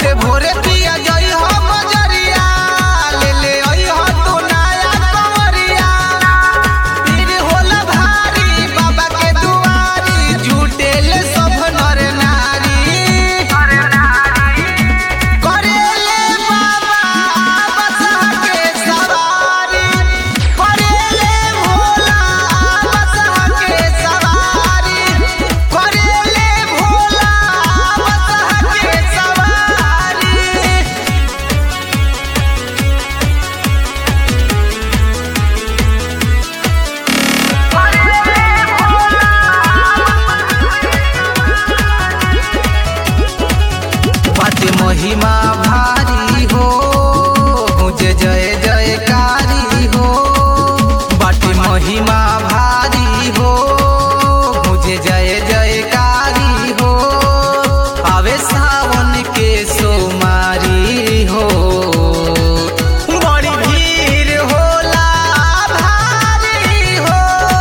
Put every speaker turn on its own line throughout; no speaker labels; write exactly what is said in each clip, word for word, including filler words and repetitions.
होते भोरे पिया जई हो मजरिया ले ले आई हो तू नया कंवरिया फिर होला भारी बाबा के दुआरी जुटेले सब नर नारी करेले बाबा बसहा के सवारी करेले भोला बसहा के सवारी करेले भोला बसहा के सवारी। बाटे महिमा भारी हो मुझे जय जयकारी हो बाटे महिमा भारी हो मुझे जय जयकारी हो आवे सावन के सोमारी हो बड़ी भीड़ होला भारी हो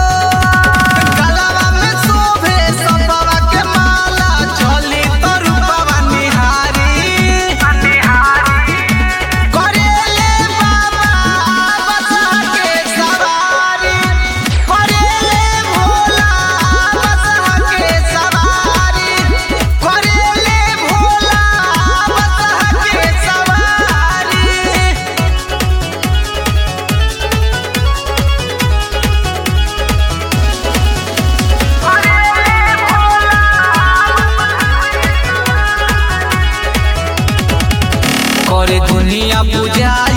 गलवा में शोभे सपवा के माला चली तो रूपवा निहारी करेले बाबा बसहा के सवारी करेले भोला बसहा के सवारी करेले भोला बसहा के सवारी। करे दुनिया पूजा